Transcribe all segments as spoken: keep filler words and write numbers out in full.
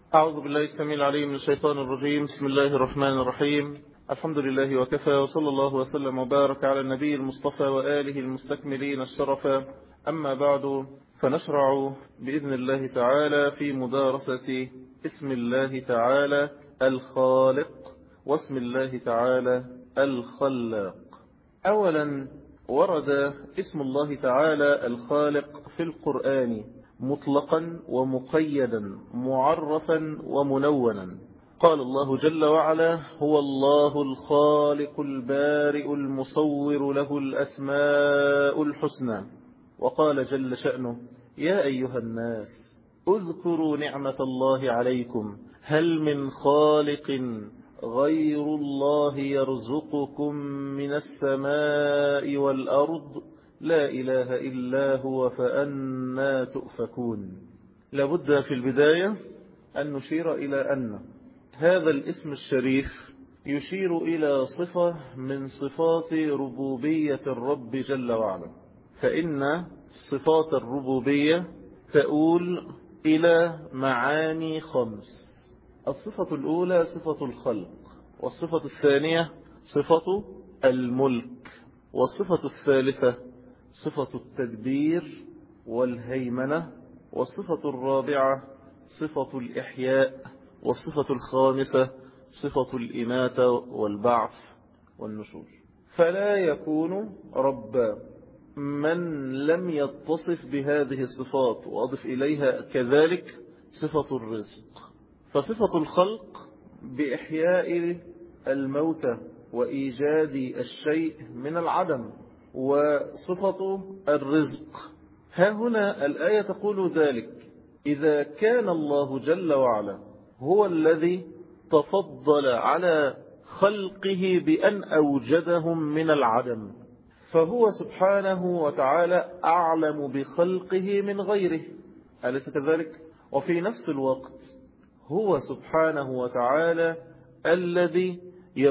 أعوذ بالله السميع العليم من الشيطان الرجيم. بسم الله الرحمن الرحيم. الحمد لله وكفى، وصلى الله وسلم وبارك على النبي المصطفى وآله المستكملين الشرفا. أما بعد، فنشرع بإذن الله تعالى في مدارسة اسم الله تعالى الخالق واسم الله تعالى الخلاق. أولا، ورد اسم الله تعالى الخالق في القرآن مطلقا ومقيدا، معرفا ومنونا. قال الله جل وعلا: هو الله الخالق البارئ المصور، له الأسماء الحسنى. وقال جل شأنه: يا أيها الناس اذكروا نعمة الله عليكم، هل من خالق غير الله يرزقكم من السماء والأرض، لا إله إلا هو فأنا تؤفكون. لابد في البداية أن نشير إلى أن هذا الاسم الشريف يشير إلى صفة من صفات ربوبية الرب جل وعلا، فإن صفات الربوبية تؤول إلى معاني خمس. الصفة الأولى صفة الخلق، والصفة الثانية صفة الملك، والصفة الثالثة صفة التدبير والهيمنة، والصفة الرابعة صفة الإحياء، والصفة الخامسة صفة الإماتة والبعث والنشور. فلا يكون ربا من لم يتصف بهذه الصفات، وأضف إليها كذلك صفة الرزق. فصفة الخلق بإحياء الموتى وإيجاد الشيء من العدم، وصفة الرزق ها هنا الآية تقول ذلك: إذا كان الله جل وعلا هو الذي تفضل على خلقه بأن أوجدهم من العدم، فهو سبحانه وتعالى أعلم بخلقه من غيره، أليس كذلك؟ وفي نفس الوقت هو سبحانه وتعالى الذي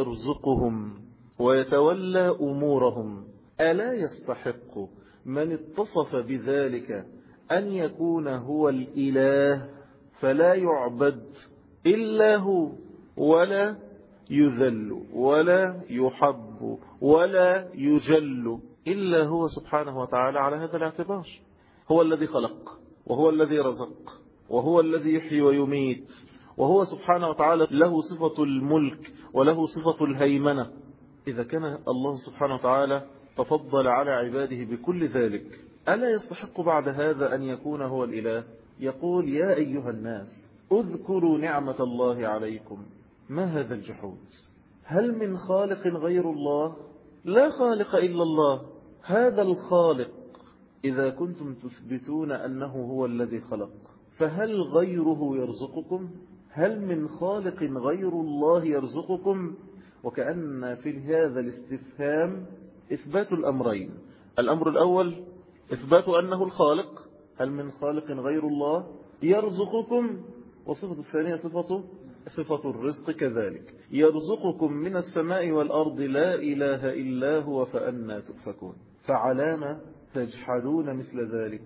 يرزقهم ويتولى أمورهم. ألا يستحق من اتصف بذلك أن يكون هو الإله، فلا يعبد إلا هو، ولا يذل ولا يحب ولا يجل إلا هو سبحانه وتعالى. على هذا الاعتبار هو الذي خلق، وهو الذي رزق، وهو الذي يحيي ويميت، وهو سبحانه وتعالى له صفة الملك وله صفة الهيمنة. إذا كان الله سبحانه وتعالى تفضل على عباده بكل ذلك، ألا يستحق بعد هذا أن يكون هو الإله؟ يقول: يا أيها الناس اذكروا نعمة الله عليكم. ما هذا الجحود؟ هل من خالق غير الله؟ لا خالق إلا الله. هذا الخالق إذا كنتم تثبتون أنه هو الذي خلق، فهل غيره يرزقكم؟ هل من خالق غير الله يرزقكم؟ وكأن في هذا الاستفهام إثبات الأمرين. الأمر الأول إثبات أنه الخالق، هل من خالق غير الله يرزقكم، والصفة الثانية صفة صفة الرزق كذلك، يرزقكم من السماء والأرض لا إله إلا هو فأنا تؤفكون. فعلام تجحدون مثل ذلك؟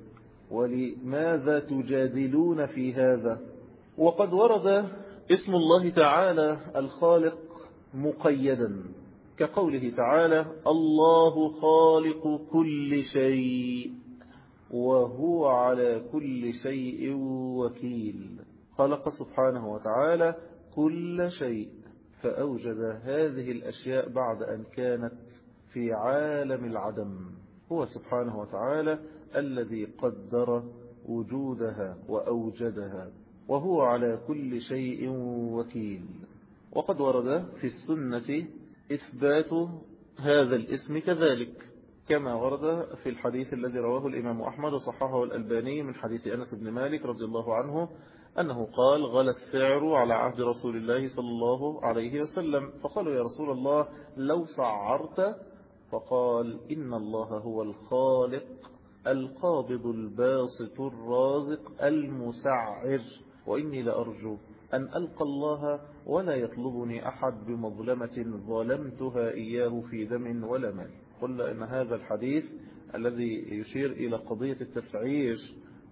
ولماذا تجادلون في هذا؟ وقد ورد اسم الله تعالى الخالق مقيدا، كقوله تعالى: الله خالق كل شيء وهو على كل شيء وكيل. خلق سبحانه وتعالى كل شيء، فأوجد هذه الأشياء بعد أن كانت في عالم العدم. هو سبحانه وتعالى الذي قدر وجودها وأوجدها، وهو على كل شيء وكيل. وقد ورد في السنة إثبات هذا الاسم كذلك، كما ورد في الحديث الذي رواه الإمام أحمد وصححه الألباني من حديث أنس بن مالك رضي الله عنه أنه قال: غلى السعر على عهد رسول الله صلى الله عليه وسلم، فقالوا: يا رسول الله لو سعرت؟ فقال: إن الله هو الخالق القابض الباسط الرازق المسعر، وإني لأرجو أن ألقى الله ولا يطلبني أحد بمظلمة ظلمتها إياه في دم ولا مال. قلنا إن هذا الحديث الذي يشير إلى قضية التسعير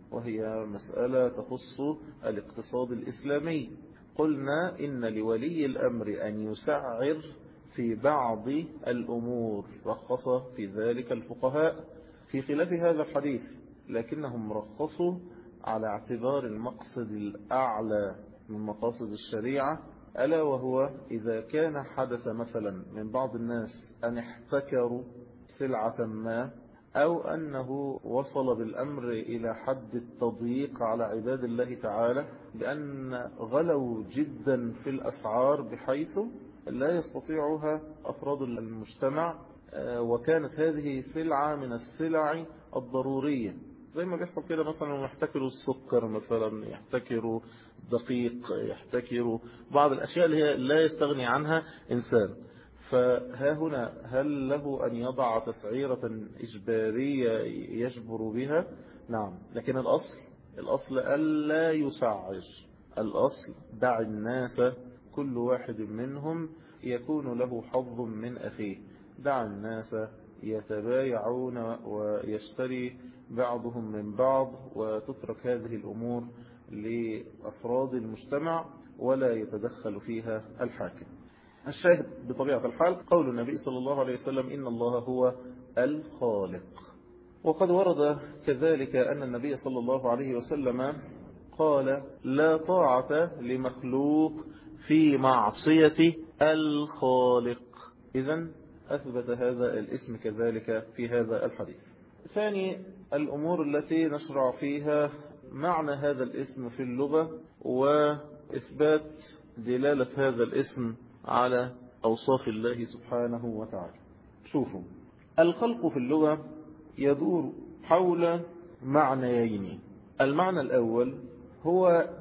وهي مسألة تخص الاقتصاد الإسلامي. قلنا إن لولي الأمر أن يسعر في بعض الأمور، رخص في ذلك الفقهاء في خلاف هذا الحديث، لكنهم رخصوا على اعتبار المقصد الأعلى من مقاصد الشريعة، ألا وهو إذا كان حدث مثلا من بعض الناس أن احتكروا سلعة ما، أو أنه وصل بالأمر إلى حد التضييق على عباد الله تعالى بأن غلوا جدا في الأسعار بحيث لا يستطيعها أفراد المجتمع، وكانت هذه سلعة من السلع الضرورية، زي ما بيحصل كده مثلا يحتكروا السكر مثلا، يحتكروا دقيق، يحتكروا بعض الأشياء اللي هي لا يستغني عنها إنسان. فها هنا هل له أن يضع تسعيرة إجبارية يجبر بها؟ نعم، لكن الأصل الأصل ألا يسعر. الأصل دع الناس كل واحد منهم يكون له حظ من أخيه، دع الناس يتبايعون ويشتري بعضهم من بعض، وتترك هذه الأمور لأفراد المجتمع ولا يتدخل فيها الحاكم. الشاهد بطبيعة الحال قول النبي صلى الله عليه وسلم إن الله هو الخالق. وقد ورد كذلك أن النبي صلى الله عليه وسلم قال لا طاعة لمخلوق في معصية الخالق، إذن أثبت هذا الاسم كذلك في هذا الحديث. ثاني الأمور التي نشرع فيها معنى هذا الاسم في اللغة، وإثبات دلالة هذا الاسم على أوصاف الله سبحانه وتعالى. شوفوا، الخلق في اللغة يدور حول معنيين. المعنى الأول هو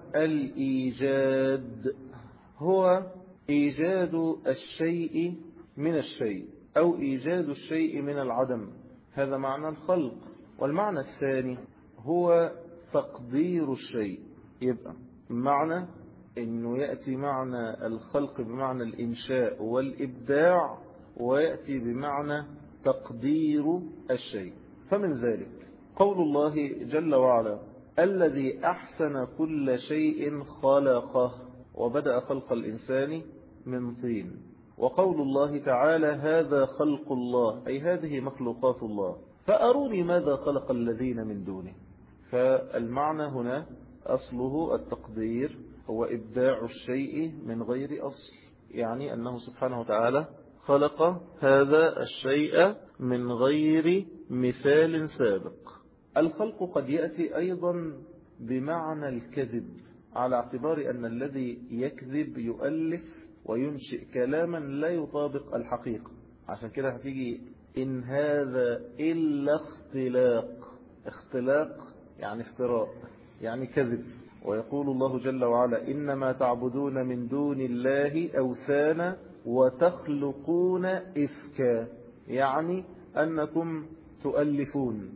الإيجاد، هو إيجاد الشيء من الشيء أو إيجاد الشيء من العدم، هذا معنى الخلق. والمعنى الثاني هو تقدير الشيء، يبقى معنى إنه يأتي معنى الخلق بمعنى الإنشاء والإبداع، ويأتي بمعنى تقدير الشيء. فمن ذلك قول الله جل وعلا الذي أحسن كل شيء خلقه وبدأ خلق الإنسان من طين. وقول الله تعالى هذا خلق الله، أي هذه مخلوقات الله، فأروني ماذا خلق الذين من دونه. فالمعنى هنا أصله التقدير، هو إبداع الشيء من غير أصل، يعني أنه سبحانه وتعالى خلق هذا الشيء من غير مثال سابق. الخلق قد يأتي أيضا بمعنى الكذب، على اعتبار أن الذي يكذب يؤلف وينشئ كلاما لا يطابق الحقيقة. عشان كده هتيجي إن هذا إلا اختلاق، اختلاق يعني افتراء، يعني كذب. ويقول الله جل وعلا إنما تعبدون من دون الله أوثانا وتخلقون إفكا، يعني أنكم تؤلفون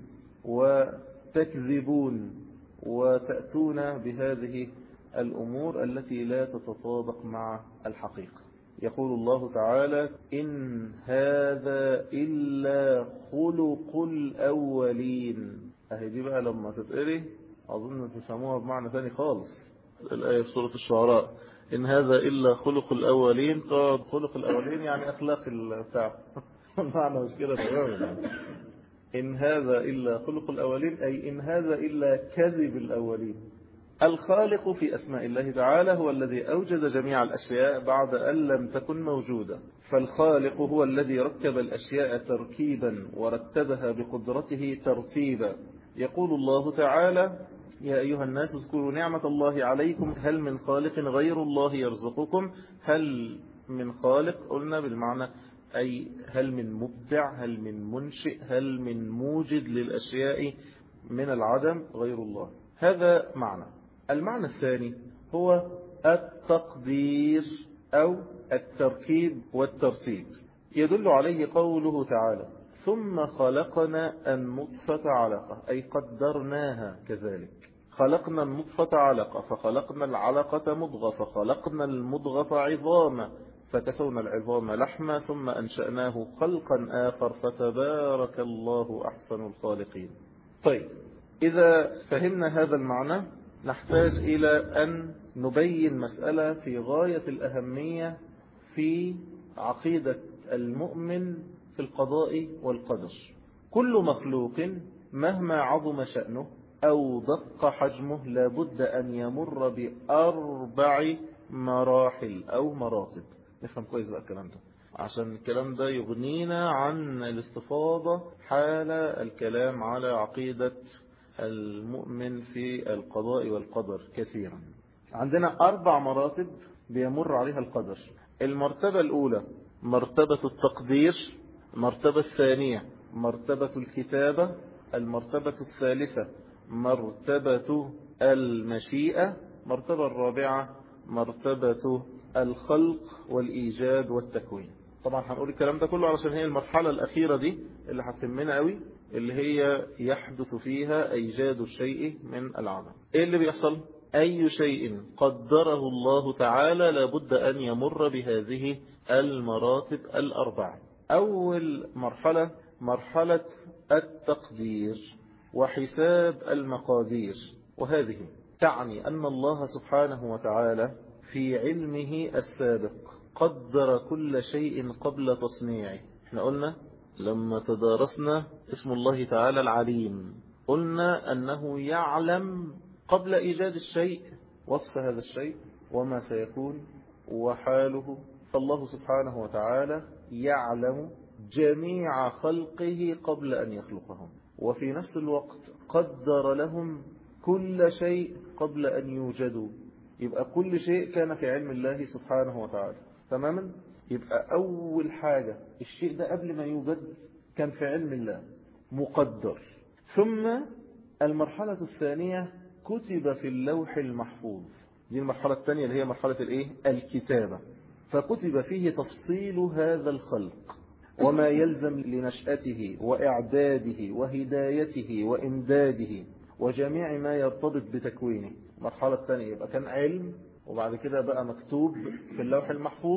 وتكذبون وتأتون بهذه الأمور التي لا تتطابق مع الحقيقة. يقول الله تعالى إن هذا إلا خلق الأولين. أهي دي بقى لما تتقري أظن تفهموها بمعنى ثاني خالص. الآية في سورة الشعراء إن هذا إلا خلق الأولين، قال خلق الأولين يعني أخلاق البتاع معنى مش كده تماما. إن هذا إلا خلق الأولين أي إن هذا إلا كذب الأولين. الخالق في أسماء الله تعالى هو الذي أوجد جميع الأشياء بعد أن لم تكن موجودة. فالخالق هو الذي ركب الأشياء تركيبا ورتبها بقدرته ترتيبا. يقول الله تعالى يا أيها الناس اذكروا نعمة الله عليكم هل من خالق غير الله يرزقكم. هل من خالق قلنا بالمعنى أي هل من مبدع، هل من منشئ، هل من موجد للأشياء من العدم غير الله. هذا معنى. المعنى الثاني هو التقدير أو التركيب والترتيب، يدل عليه قوله تعالى ثم خلقنا النطفة علقة، أي قدرناها كذلك. خلقنا النطفة علقة فخلقنا العلقة مضغة فخلقنا المضغة عظاما فكسونا العظام لحما ثم أنشأناه خلقا آخر فتبارك الله أحسن الخالقين. طيب إذا فهمنا هذا المعنى نحتاج إلى أن نبين مسألة في غاية الأهمية في عقيدة المؤمن في القضاء والقدر. كل مخلوق مهما عظم شأنه أو دق حجمه لابد أن يمر بأربع مراحل أو مراتب. نفهم كويس بقى الكلام ده عشان الكلام ده يغنينا عن الاستفاضة حال الكلام على عقيدة المؤمن في القضاء والقدر كثيرا. عندنا أربع مراتب بيمر عليها القدر. المرتبة الأولى مرتبة التقدير، المرتبة الثانية مرتبة الكتابة، المرتبة الثالثة مرتبة المشيئة، مرتبة الرابعة مرتبة الخلق والإيجاد والتكوين. طبعا هنقول الكلام ده كله علشان هي المرحلة الأخيرة دي اللي هتهمنا قوي، اللي هي يحدث فيها إيجاد الشيء من العدم. إيه اللي بيحصل؟ أي شيء قدره الله تعالى لابد أن يمر بهذه المراتب الأربعة. أول مرحلة مرحلة التقدير وحساب المقادير، وهذه تعني أن الله سبحانه وتعالى في علمه السابق قدر كل شيء قبل تصنيعه. احنا قلنا لما تدارسنا اسم الله تعالى العليم قلنا أنه يعلم قبل إيجاد الشيء وصف هذا الشيء وما سيكون وحاله. فالله سبحانه وتعالى يعلم جميع خلقه قبل أن يخلقهم، وفي نفس الوقت قدر لهم كل شيء قبل أن يوجدوا. يبقى كل شيء كان في علم الله سبحانه وتعالى تماما. يبقى أول حاجة الشيء ده قبل ما يوجد كان في علم الله مقدر. ثم المرحلة الثانية كتب في اللوح المحفوظ. دي المرحلة الثانية اللي هي مرحلة الايه؟ الكتابة. فكتب فيه تفصيل هذا الخلق وما يلزم لنشأته وإعداده وهدايته وإمداده وجميع ما يرتبط بتكوينه. المرحلة الثانية يبقى كان علم، وبعد كده بقى مكتوب في اللوح المحفوظ،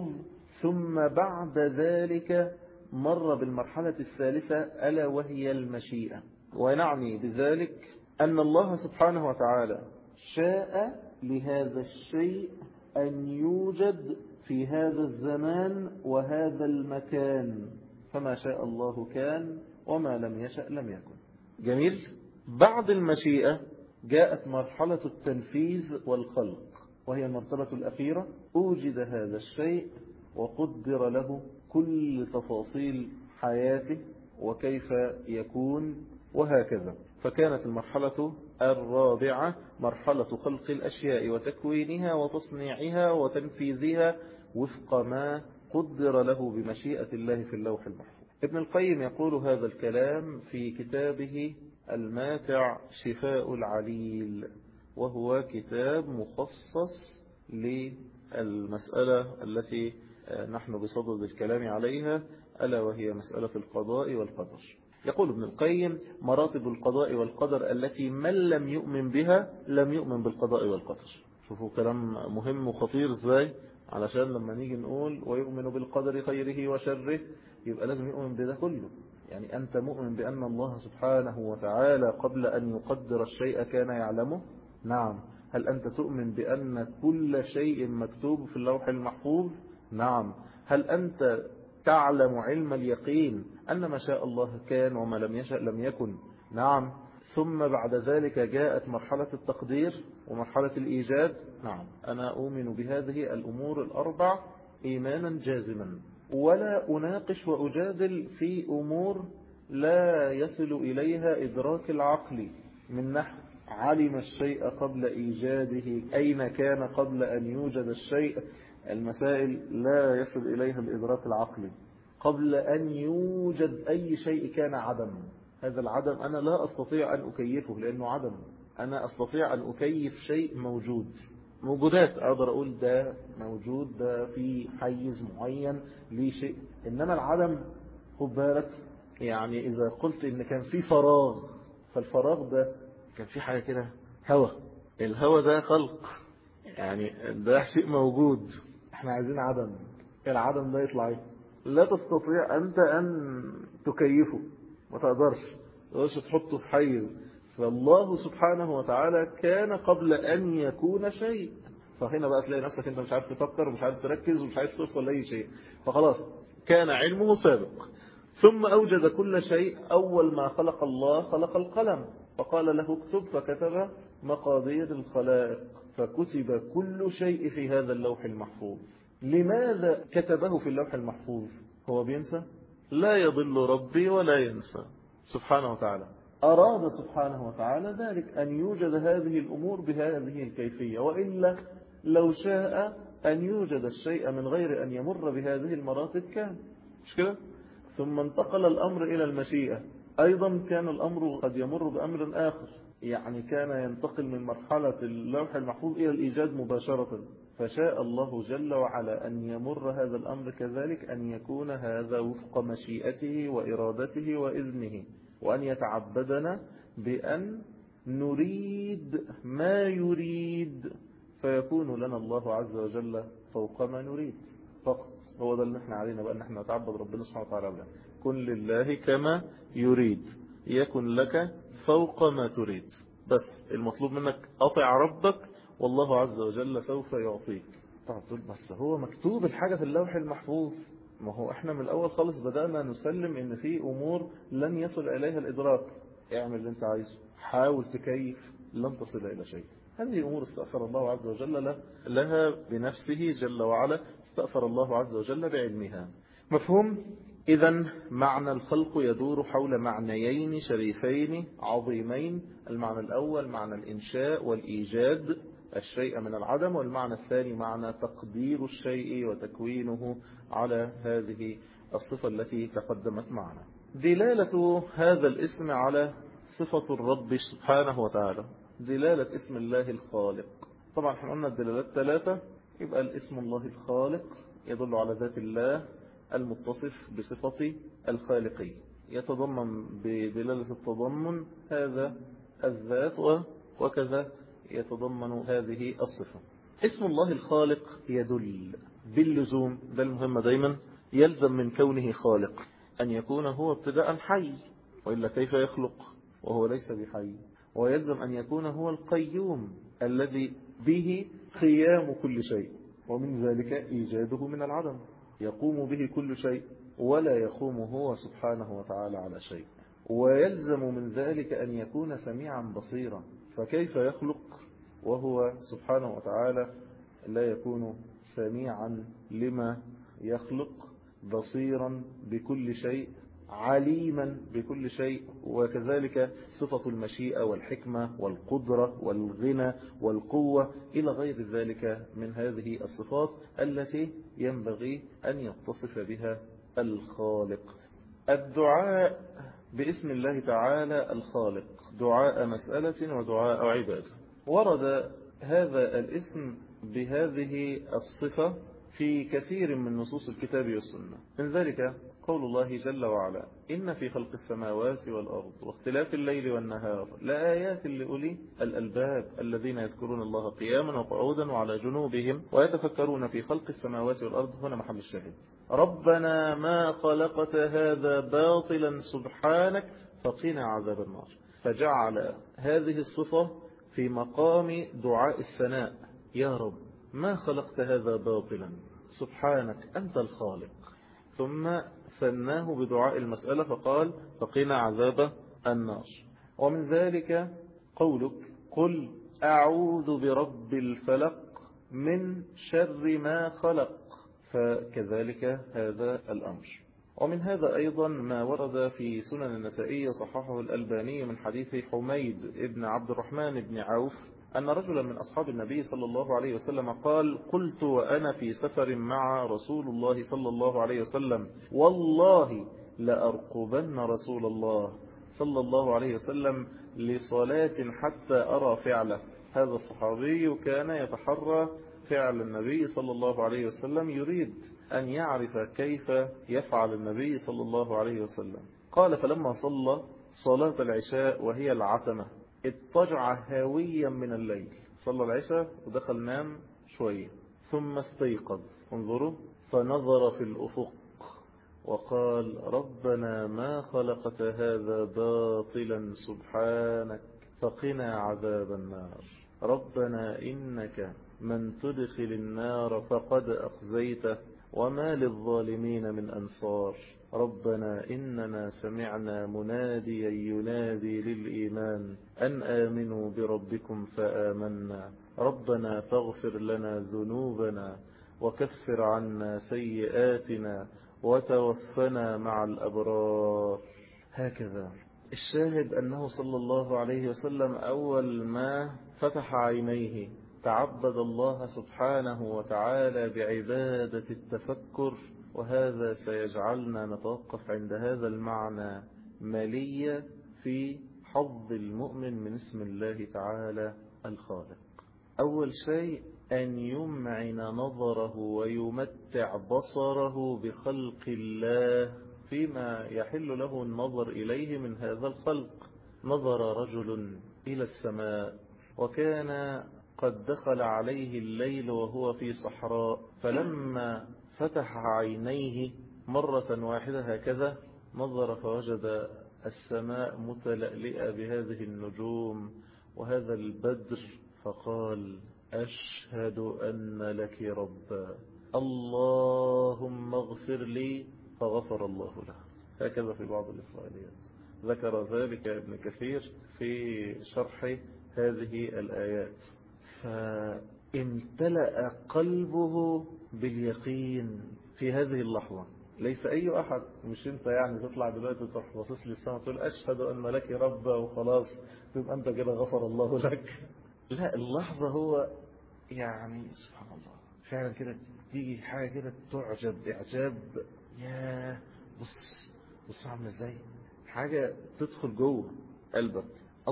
ثم بعد ذلك مر بالمرحلة الثالثة ألا وهي المشيئة. ونعني بذلك أن الله سبحانه وتعالى شاء لهذا الشيء أن يوجد في هذا الزمان وهذا المكان، فما شاء الله كان وما لم يشأ لم يكن. جميل. بعد المشيئة جاءت مرحلة التنفيذ والخلق، وهي المرتبة الأخيرة. أوجد هذا الشيء وقدر له كل تفاصيل حياته وكيف يكون وهكذا. فكانت المرحلة الرابعة مرحلة خلق الأشياء وتكوينها وتصنيعها وتنفيذها وفق ما قدر له بمشيئة الله في اللوح المحفوظ. ابن القيم يقول هذا الكلام في كتابه الماتع شفاء العليل، وهو كتاب مخصص للمسألة التي نحن بصدد الكلام عليها، ألا وهي مسألة القضاء والقدر. يقول ابن القيم مراتب القضاء والقدر التي من لم يؤمن بها لم يؤمن بالقضاء والقدر. شوفوا كلام مهم وخطير ازاي، علشان لما نيجي نقول ويؤمن بالقدر خيره وشره يبقى لازم يؤمن بده كله. يعني أنت مؤمن بأن الله سبحانه وتعالى قبل أن يقدر الشيء كان يعلمه؟ نعم. هل أنت تؤمن بأن كل شيء مكتوب في اللوح المحفوظ؟ نعم. هل أنت تعلم علم اليقين أن ما شاء الله كان وما لم يشأ لم يكن؟ نعم. ثم بعد ذلك جاءت مرحلة التقدير ومرحلة الإيجاد. نعم. أنا أؤمن بهذه الأمور الأربع إيمانا جازما، ولا أناقش وأجادل في أمور لا يصل إليها إدراك العقل، من نحو علم الشيء قبل إيجاده، أين كان قبل أن يوجد الشيء. المسائل لا يصل إليها الإدراك العقلي. قبل أن يوجد أي شيء كان عدم. هذا العدم أنا لا أستطيع أن أكيفه لأنه عدم. أنا أستطيع أن أكيف شيء موجود، موجودات أقدر أقول ده موجود، ده في حيز معين ليه شيء. إنما العدم خد بالك، يعني إذا قلت إن كان في فراغ، فالفراغ ده كان في حاجة كده هوا، الهوا ده خلق، يعني ده شيء موجود. احنا عايزين عدم، العدم ده يطلع ايه؟ لا تستطيع أنت أن تكيفه، ما تقدرش تقدرش تحطه في حيز فالله سبحانه وتعالى كان قبل أن يكون شيء. فهنا بقى تلاقي نفسك أنت مش عارف تفكر ومش عارف تركز ومش عارف توصل لأي شيء، فخلاص كان علمه سابق. ثم أوجد كل شيء. أول ما خلق الله خلق القلم فقال له اكتب، فكتب مقادير الخلائق، فكتب كل شيء في هذا اللوح المحفوظ. لماذا كتبه في اللوح المحفوظ؟ هو بينسى؟ لا يضل ربي ولا ينسى سبحانه وتعالى. أراد سبحانه وتعالى ذلك أن يوجد هذه الأمور بهذه الكيفية، وإلا لو شاء أن يوجد الشيء من غير أن يمر بهذه المراتب كان، مش كده؟ ثم انتقل الأمر إلى المشيئة، أيضا كان الأمر قد يمر بأمر آخر، يعني كان ينتقل من مرحلة اللوح المحفوظ إلى الإيجاد مباشرة. فشاء الله جل وعلا أن يمر هذا الأمر كذلك، أن يكون هذا وفق مشيئته وإرادته وإذنه، وأن يتعبدنا بأن نريد ما يريد فيكون لنا الله عز وجل فوق ما نريد فقط. هو ده اللي احنا علينا بقى، ان احنا نتعبد ربنا سبحانه وتعالى بقى. كن لله كما يريد يكن لك فوق ما تريد. بس المطلوب منك أطع ربك والله عز وجل سوف يعطيك. تقول بس هو مكتوب الحاجة في اللوح المحفوظ. ما هو احنا من الأول خالص بدأنا نسلم ان في أمور لن يصل إليها الإدراك. اعمل اللي انت عايزه، حاول تكيف، لن تصل إلى شيء. هذه أمور استغفر الله عز وجل لها بنفسه جل وعلا، استغفر الله عز وجل بعلمها. مفهوم؟ إذن معنى الخلق يدور حول معنيين شريفين عظيمين. المعنى الأول معنى الإنشاء والإيجاد الشيء من العدم، والمعنى الثاني معنى تقدير الشيء وتكوينه على هذه الصفة التي تقدمت معنا. دلالة هذا الاسم على صفة الرب سبحانه وتعالى، دلالة اسم الله الخالق. طبعا احنا قلنا الدلالات ثلاثة، يبقى الاسم الله الخالق يدل على ذات الله المتصف بصفة الخالقية، يتضمن بدلالة التضمن هذا الذات، وكذا يتضمن هذه الصفة. اسم الله الخالق يدل باللزوم، ده المهم دايما، يلزم من كونه خالق أن يكون هو ابتداء حي، وإلا كيف يخلق وهو ليس بحي. ويلزم أن يكون هو القيوم الذي به قيام كل شيء، ومن ذلك إيجاده من العدم، يقوم به كل شيء ولا يقوم هو سبحانه وتعالى على شيء. ويلزم من ذلك أن يكون سميعا بصيرا، فكيف يخلق وهو سبحانه وتعالى لا يكون سميعا لما يخلق، بصيرا بكل شيء، عليما بكل شيء. وكذلك صفة المشيئة والحكمة والقدرة والغنى والقوة إلى غير ذلك من هذه الصفات التي ينبغي أن يتصف بها الخالق. الدعاء باسم الله تعالى الخالق دعاء مسألة ودعاء عبادة. ورد هذا الاسم بهذه الصفة في كثير من نصوص الكتاب والسنة. من ذلك قول الله جل وعلا: إن في خلق السماوات والأرض واختلاف الليل والنهار لآيات لأولي الألباب الذين يذكرون الله قياما وقعودا وعلى جنوبهم ويتفكرون في خلق السماوات والأرض. هنا محل الشاهد: ربنا ما خلقت هذا باطلا سبحانك فقنا عذاب النار. فجعل هذه الصفة في مقام دعاء الثناء: يا رب ما خلقت هذا باطلا، سبحانك أنت الخالق. ثم ثناه بدعاء المسألة فقال: فقنا عذاب النار. ومن ذلك قولك: قل أعوذ برب الفلق من شر ما خلق. فكذلك هذا الأمر. ومن هذا أيضا ما ورد في سنن النسائي صححه الألباني من حديث حميد ابن عبد الرحمن بن عوف أن رجلا من أصحاب النبي صلى الله عليه وسلم قال: قلت وأنا في سفر مع رسول الله صلى الله عليه وسلم: والله لأرقبن رسول الله صلى الله عليه وسلم لصلاة حتى أرى فعله. هذا الصحابي كان يتحرى فعل النبي صلى الله عليه وسلم، يريد أن يعرف كيف يفعل النبي صلى الله عليه وسلم. قال: فلما صلى صلاة العشاء وهي العتمة اضطجع هاويا من الليل، صلى العشاء ودخل نام شوية ثم استيقظ، انظروا، فنظر في الأفق وقال: ربنا ما خلقت هذا باطلا سبحانك فقنا عذاب النار. ربنا إنك من تدخل النار فقد أخزيته وما للظالمين من أنصار. ربنا إننا سمعنا مناديا ينادي للإيمان أن آمنوا بربكم فآمنا. ربنا فاغفر لنا ذنوبنا وكفر عنا سيئاتنا وتوفنا مع الأبرار. هكذا الشاهد أنه صلى الله عليه وسلم أول ما فتح عينيه تعبد الله سبحانه وتعالى بعبادة التفكر، وهذا سيجعلنا نتوقف عند هذا المعنى مالية في حظ المؤمن من اسم الله تعالى الخالق. أول شيء أن يمعن نظره ويمتع بصره بخلق الله فيما يحل له النظر إليه من هذا الخلق. نظر رجل إلى السماء وكان قد دخل عليه الليل وهو في صحراء، فلما فتح عينيه مرة واحدة هكذا نظر فوجد السماء متلألئة بهذه النجوم وهذا البدر، فقال أشهد أن لك ربا، اللهم اغفر لي، فغفر الله له. هكذا في بعض الإسرائيليات ذكر ذلك ابن كثير في شرح هذه الآيات. فامتلأ قلبه باليقين في هذه اللحظة. ليس أي أحد، مش أنت يعني تطلع دلوقتي تروح باصص للسماء تقول أشهد أن لك ربا وخلاص تبقى أنت كده غفر الله لك. لا، اللحظة هو يعني سبحان الله فعلا كده تيجي حاجة كده تعجب إعجاب. يا بص بص عامل ازاي، حاجة تدخل جوه قلبك.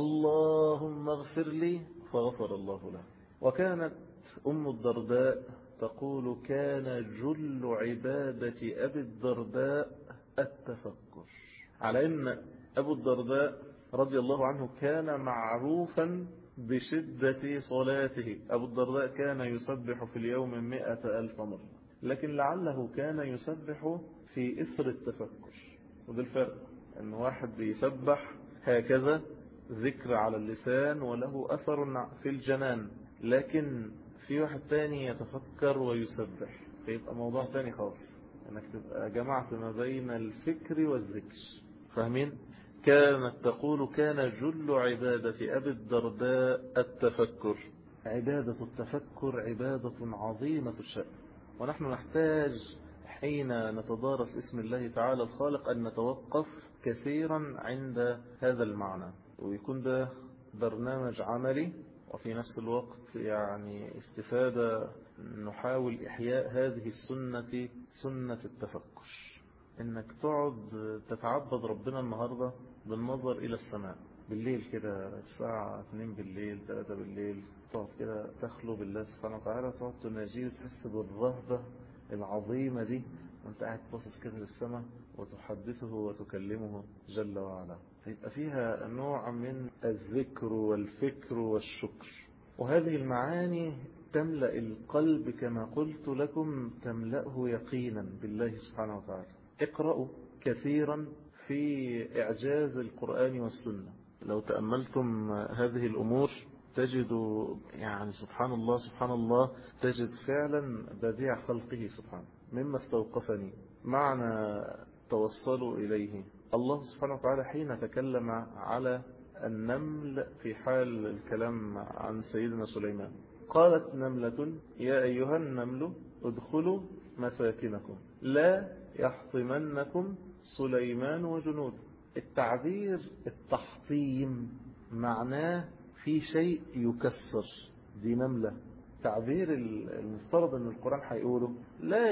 اللهم اغفر لي، فغفر الله له. وكانت أم الدرداء تقول كان جل عبادة أبي الدرداء التفكر، على أن أبو الدرداء رضي الله عنه كان معروفا بشدة صلاته. أبو الدرداء كان يسبح في اليوم مئة ألف مرة، لكن لعله كان يسبح في إثر التفكر. وده الفرق، أن واحد بيسبح هكذا ذكر على اللسان وله أثر في الجنان، لكن في واحد تاني يتفكر ويسبح فيبقى موضوع تاني خالص، أنك تبقى جمعت ما بين الفكر والذكر. فاهمين؟ كانت تقول كان جل عبادة أبي الدرداء التفكر. عبادة التفكر عبادة عظيمة الشأن، ونحن نحتاج حين نتدارس اسم الله تعالى الخالق أن نتوقف كثيرا عند هذا المعنى، ويكون ده برنامج عملي وفي نفس الوقت يعني استفادة. نحاول إحياء هذه السنة، سنة التفكر، إنك تقعد تتعبد ربنا النهاردة بالنظر إلى السماء بالليل كده الساعة اتنين بالليل ثلاثة بالليل، تقعد كده تخلو بالله سبحانه وتعالى، تقعد تناجيه وتحس بالرهبة العظيمة دي وانت قاعد باصص كده للسماء وتحدثه وتكلمه جل وعلا. فيبقى فيها نوع من الذكر والفكر والشكر، وهذه المعاني تملأ القلب كما قلت لكم، تملأه يقينا بالله سبحانه وتعالى. اقرأوا كثيرا في إعجاز القرآن والسنة، لو تأملتم هذه الأمور تجد يعني سبحان الله سبحان الله، تجد فعلا بديع خلقه سبحانه. مما استوقفني معنى توصلوا إليه الله سبحانه وتعالى حين تكلم على النمل في حال الكلام عن سيدنا سليمان. قالت نملة يا أيها النمل ادخلوا مساكنكم لا يحطمنكم سليمان وجنوده. التعبير التحطيم معناه في شيء يكسر، دي نملة. تعبير المفترض ان القرآن هيقوله لا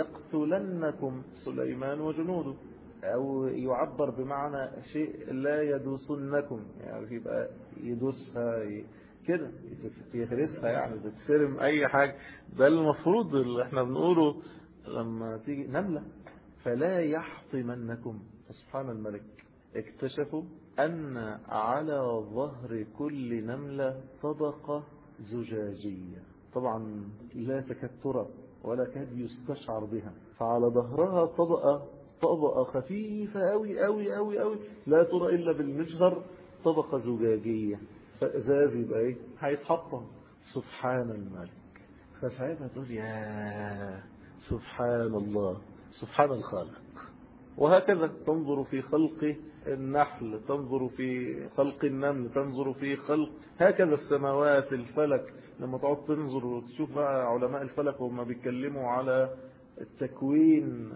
يقتلنكم سليمان وجنوده، او يعبر بمعنى شيء لا يدوسنكم، يعني يبقى يدوسها كده يهرسها، يعني بتفرم اي حاجة. ده المفروض اللي احنا بنقوله لما تيجي نملة. فلا يحطمنكم. سبحان الملك، اكتشفوا أن على ظهر كل نملة طبقة زجاجية، طبعا لا تكاد ترى ولا كاد يستشعر بها، فعلى ظهرها طبقة طبقة خفيفة أوي أوي أوي أوي لا ترى إلا بالمجهر، طبقة زجاجية. فإزاز يبقى إيه؟ هيتحطم. سبحان الملك. فساعتها تقول يا سبحان الله، سبحان الخالق. وهكذا تنظر في خلق النحل، تنظر في خلق النمل، تنظر في خلق هكذا السماوات، الفلك. لما تقعد تنظر وتشوف بقى علماء الفلك وهم بيتكلموا على التكوين،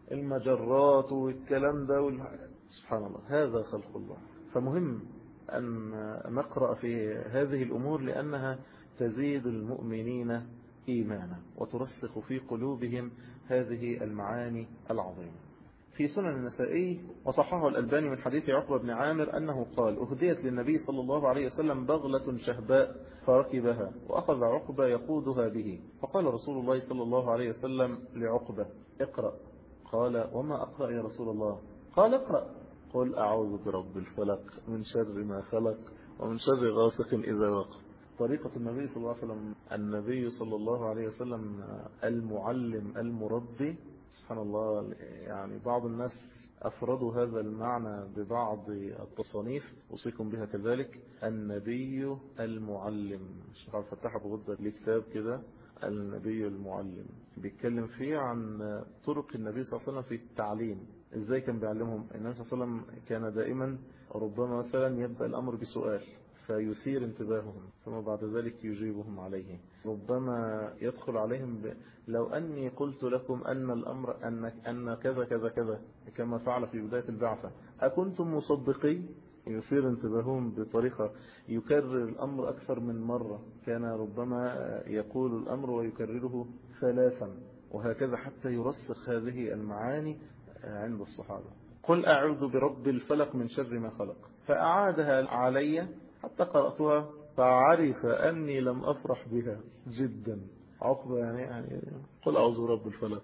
المجرات والكلام ده وال... سبحان الله، هذا خلق الله. فمهم أن نقرأ في هذه الأمور لأنها تزيد المؤمنين إيمانا وترسخ في قلوبهم هذه المعاني العظيمة. في سنن النسائي وصححه الألباني من حديث عقبة بن عامر أنه قال: أهديت للنبي صلى الله عليه وسلم بغلة شهباء فركبها، وأخذ عقبة يقودها به، فقال رسول الله صلى الله عليه وسلم لعقبة: اقرأ. قال: وما أقرأ يا رسول الله؟ قال: اقرأ: قل أعوذ برب الفلق من شر ما خلق ومن شر غاسق إذا وقب. طريقة النبي صلى الله عليه وسلم، النبي صلى الله عليه وسلم المعلم المربي. سبحان الله، يعني بعض الناس أفردوا هذا المعنى ببعض التصانيف، أوصيكم بها كذلك. النبي المعلم. الشيخ عبد الفتاح أبو غدة ليه كتاب كده، النبي المعلم، بيتكلم فيه عن طرق النبي صلى الله عليه وسلم في التعليم. ازاي كان بيعلمهم؟ النبي صلى الله عليه وسلم كان دائما ربما مثلا يبدأ الأمر بسؤال فيثير انتباههم، ثم بعد ذلك يجيبهم عليه. ربما يدخل عليهم ب... لو أني قلت لكم أن الأمر أن, أن كذا كذا كذا كما فعل في بداية البعثة أكنتم مصدقين؟ يثير انتباههم بطريقة، يكرر الأمر أكثر من مرة، كان ربما يقول الأمر ويكرره ثلاثا، وهكذا حتى يرسخ هذه المعاني عند الصحابة. قل أعوذ برب الفلق من شر ما خلق، فأعادها علي حتى قرأتها فعرف أني لم أفرح بها جدا. عقبة يعني, يعني قل أعوذ برب الفلق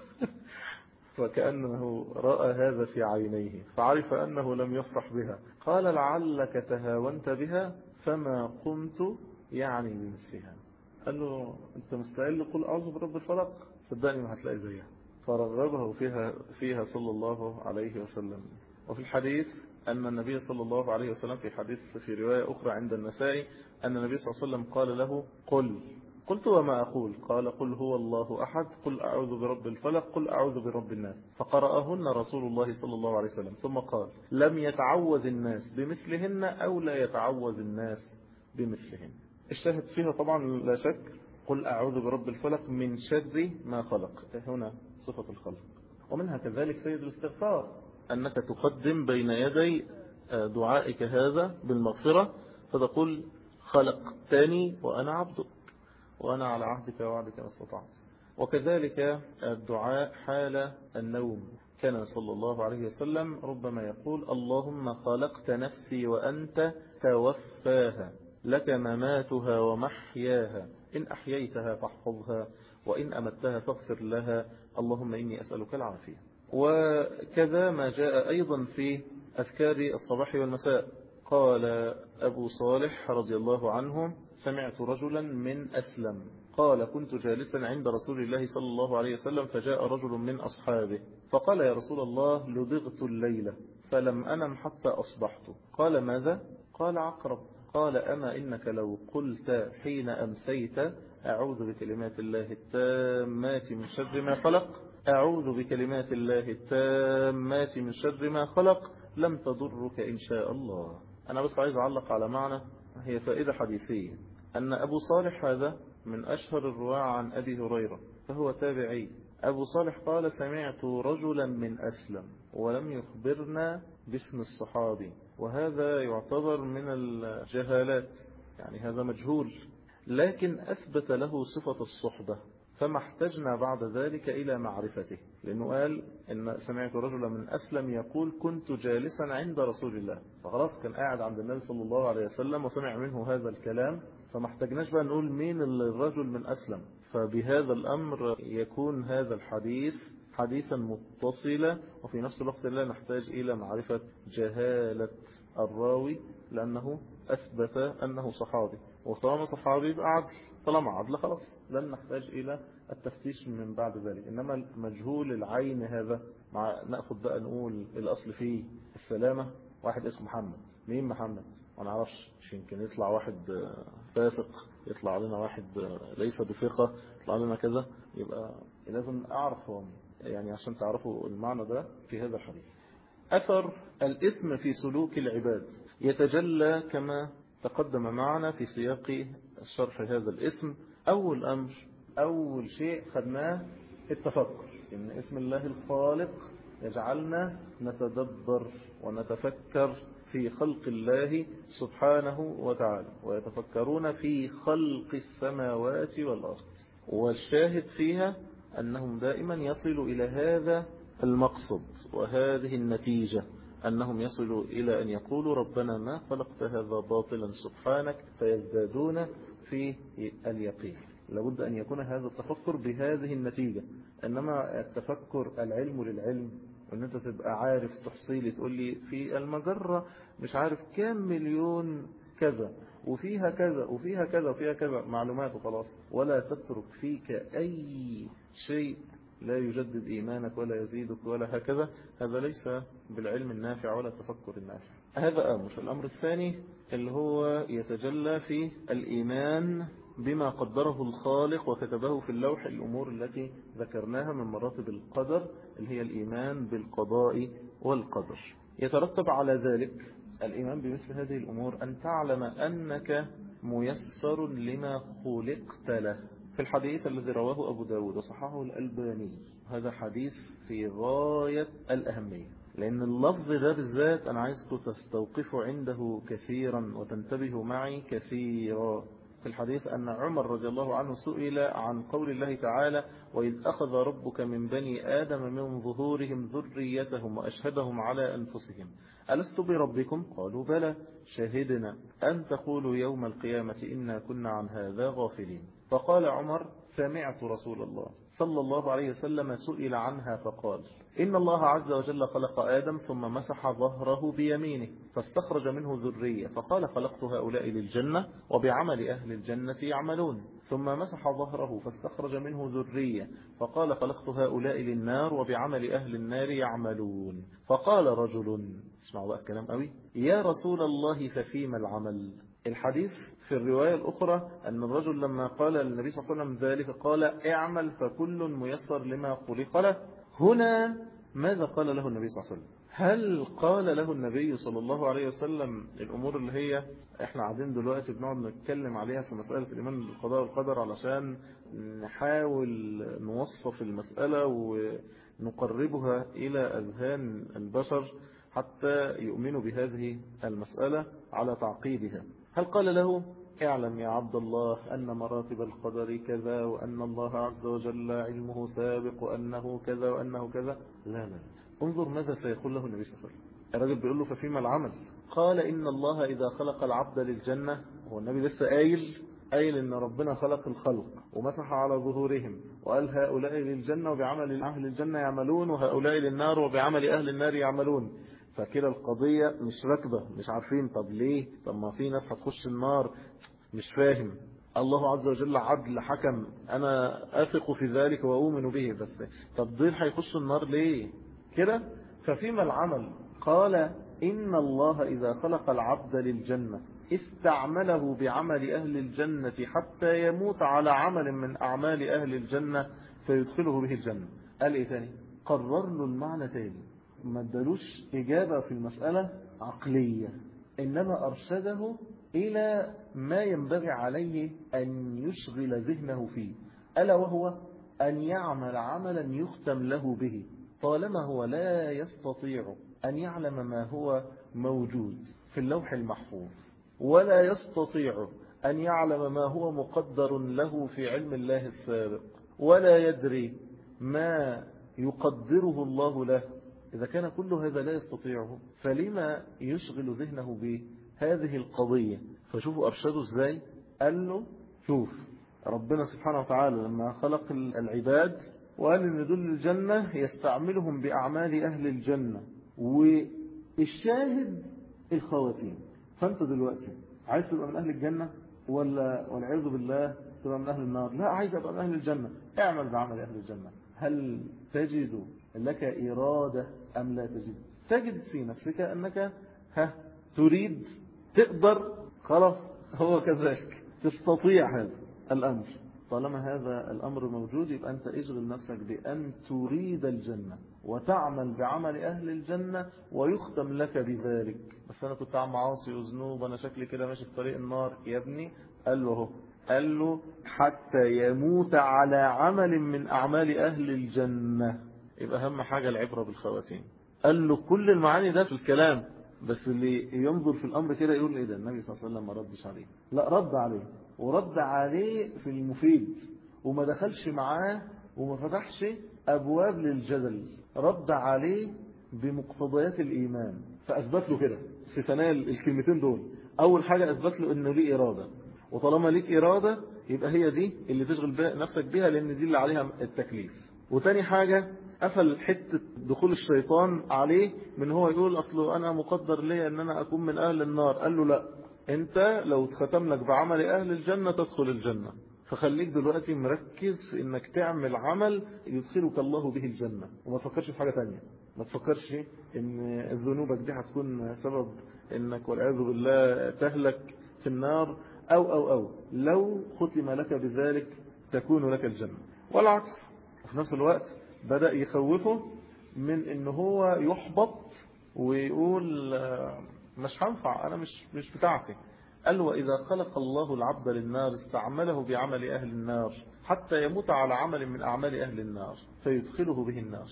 فكأنه رأى هذا في عينيه فعرف أنه لم يفرح بها. قال: لعلك تهاونت بها فما قمت يعني بمثلها. قال له: أنت مستعد قل أعوذ برب الفلق؟ صدقني ما هتلاقي زيها. فرغبه فيها, فيها صلى الله عليه وسلم. وفي الحديث أن النبي صلى الله عليه وسلم في حديث في رواية أخرى عند النسائي أن النبي صلى الله عليه وسلم قال له: قل. قلت: وما أقول؟ قال: قل هو الله أحد، قل أعوذ برب الفلق، قل أعوذ برب الناس. فقرأهن رسول الله صلى الله عليه وسلم ثم قال: لم يتعوذ الناس بمثلهن أو لا يتعوذ الناس بمثلهن. الشاهد فيها طبعا لا شك قل أعوذ برب الفلق من شر ما خلق، هنا صفة الخلق. ومنها كذلك سيد الاستغفار، أنك تقدم بين يدي دعائك هذا بالمغفرة فتقول: خلقتني وأنا عبدك وأنا على عهدك ووعدك ما استطعت. وكذلك الدعاء حال النوم، كان صلى الله عليه وسلم ربما يقول: اللهم خلقت نفسي وأنت توفاها، لك مماتها ومحياها، إن أحييتها فاحفظها وإن أمتها فاغفر لها، اللهم إني أسألك العافية. وكذا ما جاء أيضا في أذكار الصباح والمساء. قال أبو صالح رضي الله عنه: سمعت رجلا من أسلم قال: كنت جالسا عند رسول الله صلى الله عليه وسلم فجاء رجل من أصحابه فقال: يا رسول الله، لدغت الليلة فلم أنم حتى أصبحت. قال: ماذا؟ قال: عقرب. قال: أما إنك لو قلت حين أمسيت: أعوذ بكلمات الله التامات من شر ما خلق، أعوذ بكلمات الله التامات من شر ما خلق، لم تضرك إن شاء الله. أنا بس عايز أعلق على معنى، هي فائدة حديثية، أن أبو صالح هذا من أشهر الرواة عن أبي هريرة فهو تابعي. أبو صالح قال: سمعت رجلا من أسلم، ولم يخبرنا باسم الصحابي، وهذا يعتبر من الجهالات، يعني هذا مجهول، لكن أثبت له صفة الصحبة فما احتجنا بعد ذلك إلى معرفته، لأنه قال إن سمعت رجلا من أسلم يقول: كنت جالسا عند رسول الله، فخلاص كان قاعد عند النبي صلى الله عليه وسلم وسمع منه هذا الكلام، فما احتجناش بقى نقول مين الرجل من أسلم. فبهذا الأمر يكون هذا الحديث حديثا متصلا، وفي نفس الوقت لا نحتاج إلى معرفة جهالة الراوي لأنه أثبت أنه صحابي، وطالما صحابي يبقى عدل، طالما عدل خلاص لن نحتاج إلى التفتيش من بعد ذلك. إنما مجهول العين هذا مع نأخذ بقى نقول الأصل فيه السلامة، واحد اسمه محمد، مين محمد؟ ما نعرفش، مش يمكن يطلع واحد فاسق، يطلع لنا واحد ليس بثقة، يطلع لنا كذا، يبقى لازم أعرف هو مين، يعني عشان تعرفوا المعنى ده في هذا الحديث. أثر الاسم في سلوك العباد يتجلى كما تقدم معنا في سياق الشرح هذا الاسم. أول أمر، أول شيء خدناه التفكر، إن اسم الله الخالق يجعلنا نتدبر ونتفكر في خلق الله سبحانه وتعالى، ويتفكرون في خلق السماوات والأرض، والشاهد فيها أنهم دائما يصلوا إلى هذا المقصد وهذه النتيجة، أنهم يصلوا إلى أن يقولوا ربنا ما خلقت هذا باطلا سبحانك، فيزدادون في اليقين. لابد أن يكون هذا التفكر بهذه النتيجة. إنما التفكر العلم للعلم، وأن أنت تبقى عارف تحصيلي تقول لي في المجرة مش عارف كام مليون كذا وفيها كذا وفيها كذا وفيها كذا، معلومات وخلاص، ولا تترك فيك أي شيء لا يجدد إيمانك ولا يزيدك ولا هكذا، هذا ليس بالعلم النافع ولا التفكر النافع. هذا أمر. الأمر الثاني اللي هو يتجلى في الإيمان بما قدره الخالق وكتبه في اللوح، الأمور التي ذكرناها من مراتب القدر اللي هي الإيمان بالقضاء والقدر. يترتب على ذلك الإيمان بمثل هذه الأمور أن تعلم أنك ميسر لما خلقت له. في الحديث الذي رواه أبو داود وصححه الألباني، هذا حديث في غاية الأهمية، لأن اللفظ ده بالذات أنا عايزكم تستوقفوا عنده كثيرا وتنتبهوا معي كثيرا. في الحديث أن عمر رضي الله عنه سئل عن قول الله تعالى وإذ أخذ ربك من بني آدم من ظهورهم ذريتهم وأشهدهم على أنفسهم ألست بربكم؟ قالوا بلى شهدنا أن تقولوا يوم القيامة إنا كنا عن هذا غافلين. فقال عمر سمعت رسول الله صلى الله عليه وسلم سئل عنها فقال إن الله عز وجل خلق آدم ثم مسح ظهره بيمينه فاستخرج منه ذرية فقال خلقت هؤلاء للجنة وبعمل أهل الجنة يعملون، ثم مسح ظهره فاستخرج منه ذرية فقال خلقت هؤلاء للنار وبعمل أهل النار يعملون. فقال رجل، اسمعوا بقى الكلام قوي، يا رسول الله ففيما العمل؟ الحديث في الرواية الأخرى أن الرجل لما قال للنبي صلى الله عليه وسلم ذلك قال اعمل فكل ميسر لما خلق له. هنا ماذا قال له النبي صلى الله عليه وسلم؟ هل قال له النبي صلى الله عليه وسلم الأمور اللي هي احنا قاعدين دلوقتي بنقعد نتكلم عليها في مسألة الإيمان بالقضاء والقدر علشان نحاول نوصف المسألة ونقربها إلى أذهان البشر حتى يؤمنوا بهذه المسألة على تعقيدها؟ هل قال له اعلم يا عبد الله أن مراتب القدر كذا وأن الله عز وجل علمه سابق وأنه كذا وأنه كذا؟ لا لا، انظر ماذا سيقول له النبي صلى الله عليه وسلم. الرجل بيقول له ففيما العمل؟ قال إن الله إذا خلق العبد للجنة، هو النبي لسه قايل قايل إن ربنا خلق الخلق ومسح على ظهورهم وقال هؤلاء للجنة وبعمل أهل الجنة يعملون وهؤلاء للنار وبعمل أهل النار يعملون. فكده القضية مش راكبة، مش عارفين طب ليه، طب ما في ناس هتخش النار، مش فاهم. الله عز وجل عدل حكم، أنا أثق في ذلك وأؤمن به، بس طب دول هيخشوا النار ليه كده؟ ففيما العمل؟ قال إن الله إذا خلق العبد للجنة استعمله بعمل أهل الجنة حتى يموت على عمل من أعمال أهل الجنة فيدخله به الجنة. قال إيه تاني؟ قرر له المعنى تاني، ما ادالوش إجابة في المسألة عقلية، إنما أرشده إلى ما ينبغي عليه أن يشغل ذهنه فيه، ألا وهو أن يعمل عملا يختم له به، طالما هو لا يستطيع أن يعلم ما هو موجود في اللوح المحفوظ، ولا يستطيع أن يعلم ما هو مقدر له في علم الله السابق، ولا يدري ما يقدره الله له. إذا كان كل هذا لا يستطيعه فلما يشغل ذهنه بهذه القضية؟ فشوفوا أرشده إزاي. قال له شوف ربنا سبحانه وتعالى لما خلق العباد وقال إن دول الجنة يستعملهم بأعمال أهل الجنة، والشاهد الخواتيم. فأنت دلوقتي عايز تبقى من أهل الجنة ولا والعياذ بالله تبقى من أهل النار؟ لا، عايز أبقى من أهل الجنة، اعمل بعمل أهل الجنة. هل تجد لك إرادة أم لا تجد؟ تجد في نفسك أنك ها تريد تقدر خلاص هو كذلك تستطيع هذا الأمر. طالما هذا الأمر موجود يبقى أنت اشغل نفسك بأن تريد الجنة وتعمل بعمل أهل الجنة ويختم لك بذلك. بس أنا كنت عم عاصي وذنوب وأنا شكلي كده ماشي في طريق النار. يا ابني قال له قال له حتى يموت على عمل من أعمال أهل الجنة. يبقى أهم حاجة العبرة بالخواتيم. قال له كل المعاني ده في الكلام، بس اللي ينظر في الأمر كده يقول إيه ده النبي صلى الله عليه وسلم ما ردش عليه. لا رد عليه، ورد عليه في المفيد، وما دخلش معاه وما فتحش أبواب للجدل. رد عليه بمقتضيات الإيمان، فأثبت له كده في ثنايا الكلمتين دول. أول حاجة أثبت له إنه ليه إرادة، وطالما ليك إرادة يبقى هي دي اللي تشغل بها نفسك بها، لأن دي اللي عليها التكليف. وتاني حاجة قفل حتة دخول الشيطان عليه من هو يقول أصله أنا مقدر ليه أن أنا أكون من أهل النار. قال له لا، أنت لو ختم لك بعمل أهل الجنة تدخل الجنة. فخليك دلوقتي مركز في أنك تعمل عمل يدخلك الله به الجنة، وما تفكرش في حاجة تانية. ما تفكرش أن ذنوبك دي هتكون سبب أنك والعياذ بالله تهلك في النار، أو أو أو لو ختم لك بذلك تكون لك الجنة. والعكس في نفس الوقت بدأ يخوفه من ان هو يحبط ويقول مش هنفع انا مش مش بتاعتي. قال وإذا خلق الله العبد للنار استعمله بعمل أهل النار حتى يموت على عمل من أعمال أهل النار فيدخله به النار.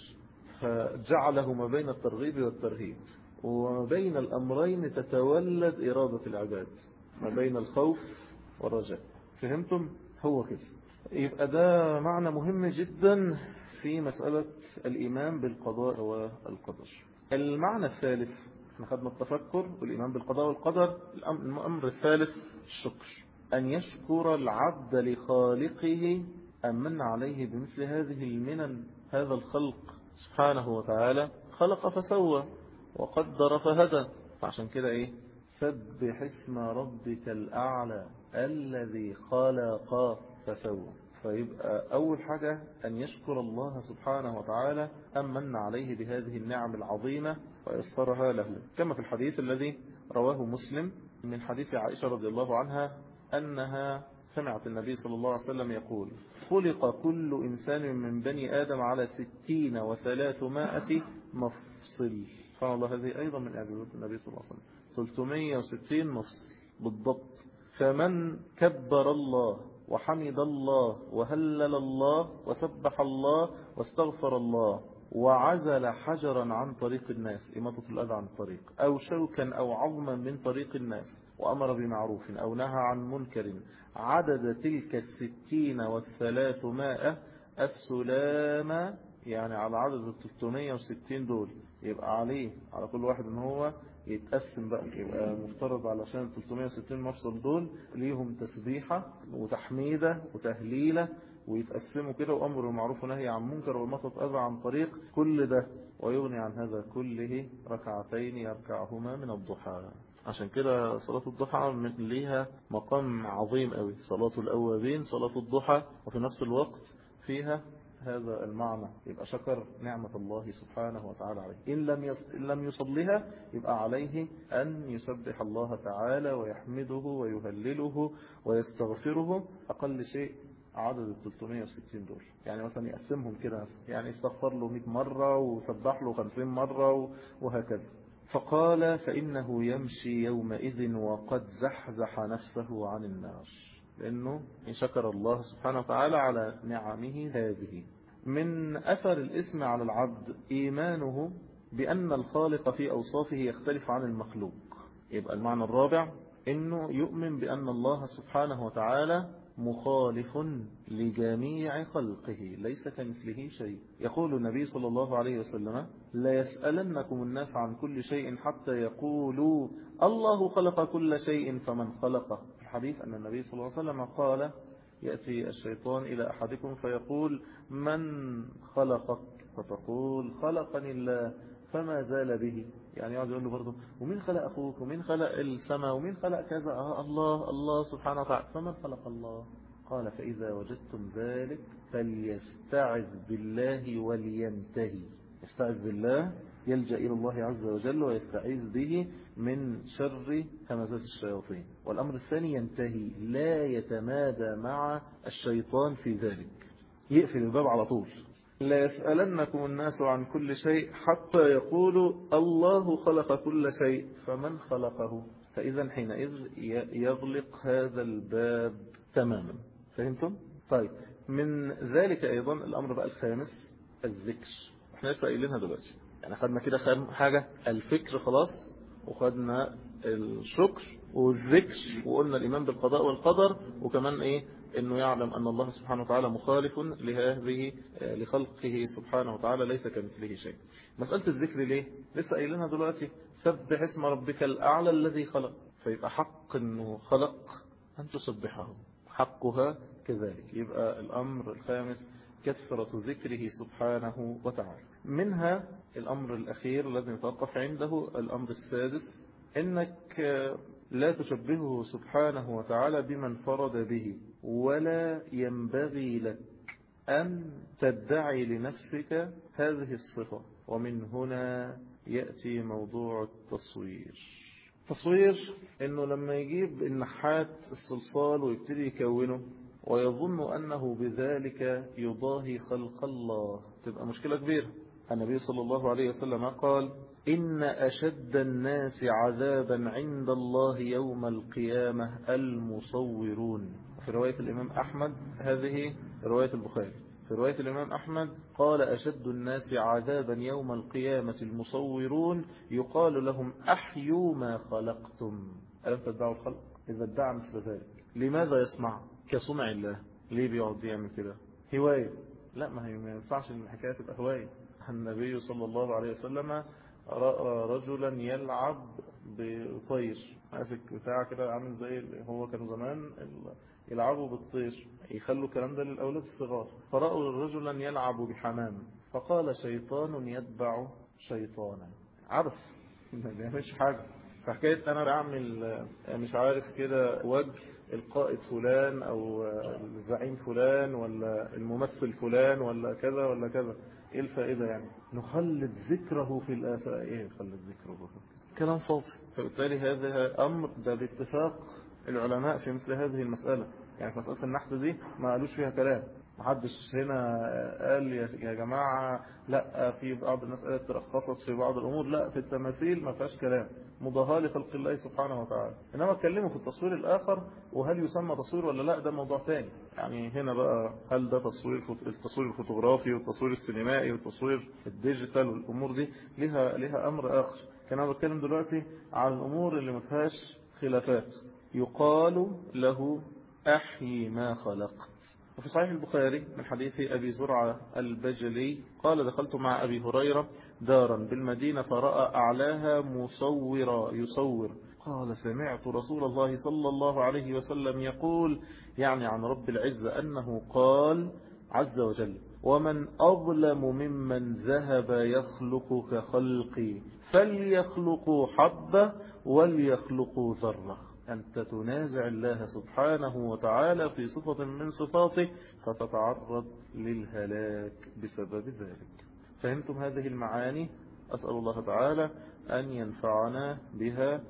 فجعله ما بين الترغيب والترهيب، وما بين الأمرين تتولد إرادة العباد، ما بين الخوف والرجاء. فهمتم؟ هو كده. يبقى ده معنى مهم جدا في مسألة الإيمان بالقضاء والقدر. المعنى الثالث، احنا خدنا التفكر والإيمان بالقضاء والقدر. الأمر الثالث الشكر، أن يشكر العبد لخالقه أمن عليه بمثل هذه المنن. هذا الخلق سبحانه وتعالى خلق فسوى وقدر فهدى. فعشان كده ايه؟ سبح اسم ربك الأعلى الذي خلق فسوى. فيبقى أول حاجة أن يشكر الله سبحانه وتعالى أمن عليه بهذه النعم العظيمة ويسرها له، كما في الحديث الذي رواه مسلم من حديث عائشة رضي الله عنها أنها سمعت النبي صلى الله عليه وسلم يقول خلق كل إنسان من بني آدم على ستين وثلاثمائة مفصل. سبحان الله، هذه أيضا من إعجازات النبي صلى الله عليه وسلم، ثلاثمائة وستين مفصل بالضبط. فمن كبر الله وحمد الله وهلل الله وسبح الله واستغفر الله وعزل حجرا عن طريق الناس، إماطة الأذى عن الطريق، أو شوكا أو عظما من طريق الناس، وأمر بمعروف أو نهى عن منكر، عدد تلك الستين والثلاثمائة السلامة، يعني على عدد الثلاثمائة وستين دول، يبقى عليه على كل واحد ان هو يتقسم بقى. يبقى مفترض علشان ثلاثمائة وستين مفصل دول ليهم تسبيحة وتحميدة وتهليلة، ويتقسموا كده، وأمر بالمعروف ونهي عن منكر وإماطة أذى عن طريق، كل ده ويغني عن هذا كله ركعتين يركعهما من الضحى. عشان كده صلاة الضحى ليها مقام عظيم قوي، صلاة الأوابين صلاة الضحى، وفي نفس الوقت فيها هذا المعنى. يبقى شكر نعمة الله سبحانه وتعالى عليه. إن لم إن لم يصليها يبقى عليه أن يسبح الله تعالى ويحمده ويهلله ويستغفره أقل شيء عدد ال ثلاثمائة وستين دول. يعني مثلا يقسمهم كده، يعني يستغفر له مئة مرة وسبح له خمسين مرة وهكذا. فقال فإنه يمشي يومئذ وقد زحزح نفسه عن النار، لأنه إن شكر الله سبحانه وتعالى على نعمه هذه. من أثر الاسم على العبد إيمانه بأن الخالق في أوصافه يختلف عن المخلوق. يبقى المعنى الرابع إنه يؤمن بأن الله سبحانه وتعالى مخالف لجميع خلقه، ليس كمثله شيء. يقول النبي صلى الله عليه وسلم لا يسألنكم الناس عن كل شيء حتى يقولوا الله خلق كل شيء فمن خلقه. في الحديث أن النبي صلى الله عليه وسلم قال يأتي الشيطان إلى أحدكم فيقول من خلقك، فتقول خلقني الله، فما زال به. يعني يقعد يقول له برضه ومين خلق أخوك ومين خلق السماء ومين خلق كذا، آه الله الله سبحانه وتعالى، فمن خلق الله؟ قال فإذا وجدتم ذلك فليستعذ بالله ولينتهي. يستعذ بالله يلجأ إلى الله عز وجل ويستعيذ به من شر همزات الشياطين. والأمر الثاني ينتهي، لا يتمادى مع الشيطان في ذلك، يقفل الباب على طول. لا يسألنكم الناس عن كل شيء حتى يقولوا الله خلق كل شيء فمن خلقه، فإذا حينئذ يغلق هذا الباب تماما. فهمتم؟ طيب، من ذلك أيضا الأمر بقى الخامس، الذكر. احنا لسه قايلينها دلوقتي، يعني خدنا كده خدنا حاجة الفكر خلاص، وخدنا الشكر والذكر، وقلنا الإيمان بالقضاء والقدر، وكمان إيه؟ إنه يعلم أن الله سبحانه وتعالى مخالف لهذه لخلقه سبحانه وتعالى، ليس كمثله شيء. مسألة الذكر ليه؟ لسه قايلينها دلوقتي، سبح اسم ربك الأعلى الذي خلق، فيبقى حق إنه خلق أن تسبحه، حقها كذلك. يبقى الأمر الخامس كثرة ذكره سبحانه وتعالى. منها الأمر الأخير الذي نتوقف عنده، الأمر السادس، إنك لا تشبهه سبحانه وتعالى بمن فرد به، ولا ينبغي لك أن تدعي لنفسك هذه الصفة. ومن هنا يأتي موضوع التصوير. تصوير إنه لما يجيب النحات الصلصال ويبتدي يكونه ويظن أنه بذلك يضاهي خلق الله، تبقى مشكلة كبيرة. النبي صلى الله عليه وسلم قال: إن أشد الناس عذابا عند الله يوم القيامة المصورون. في رواية الإمام أحمد، هذه رواية البخاري، في رواية الإمام أحمد قال: أشد الناس عذابا يوم القيامة المصورون، يقال لهم أحيوا ما خلقتم. ألم تدعوا الخلق؟ إذا ادعى مثل ذلك لماذا يصنع؟ كصنع الله. ليه بيقعد يعمل كده؟ هواية؟ لا، ما هي ما ينفعش ان الحكاية تبقى هواية. النبي صلى الله عليه وسلم رأى رجلا يلعب بطير، ماسك بتاع كده عامل زي هو كانوا زمان يلعبوا بالطير، يخلوا الكلام ده للأولاد الصغار. فرأوا رجلا يلعب بحمام، فقال: شيطان يتبع شيطانا. عرف ما بيعملش حاجة. فحكاية أنا بعمل مش عارف كده وجه القائد فلان أو الزعيم فلان ولا الممثل فلان ولا كذا ولا كذا، إيه الفائدة يعني؟ نخلد ذكره في الآفاق. إيه نخلد ذكره في كلام فاضي. فبالتالي هذا أمر ده باتفاق العلماء في مثل هذه المسألة. يعني في مسألة النحت دي ما قالوش فيها كلام، محدش هنا قال يا جماعة لا، في بعض المسألة ترخصت في بعض الأمور، لا، في التماثيل ما فيهاش كلام، مضاهاة لخلق الله سبحانه وتعالى. إنما اتكلموا في التصوير الآخر، وهل يسمى تصوير ولا لا، ده موضوع تاني. يعني هنا بقى هل ده تصوير التصوير الفوتوغرافي والتصوير السينمائي والتصوير الديجيتال، والأمور دي لها لها أمر آخر. كان أنا بتكلم دلوقتي عن الأمور اللي ما فيهاش خلافات. يقال له أحيي ما خلقت. وفي صحيح البخاري من حديث أبي زرعة البجلي قال: دخلت مع أبي هريرة دارا بالمدينة فرأى أعلاها مصورا يصور، قال: سمعت رسول الله صلى الله عليه وسلم يقول، يعني عن رب العزة، أنه قال عز وجل: ومن أظلم ممن ذهب يخلق كخلقي، فليخلقوا حبة وليخلقوا ذرة. أنت تنازع الله سبحانه وتعالى في صفة من صفاته فتتعرض للهلاك بسبب ذلك. فهمتم هذه المعاني؟ أسأل الله تعالى أن ينفعنا بها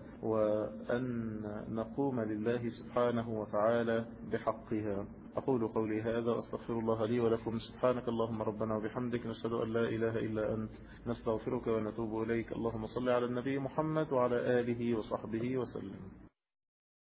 وأن نقوم لله سبحانه وتعالى بحقها. أقول قولي هذا وأستغفر الله لي ولكم. سبحانك اللهم ربنا وبحمدك، نشهد أن لا إله إلا أنت، نستغفرك ونتوب إليك. اللهم صل على النبي محمد وعلى آله وصحبه وسلم.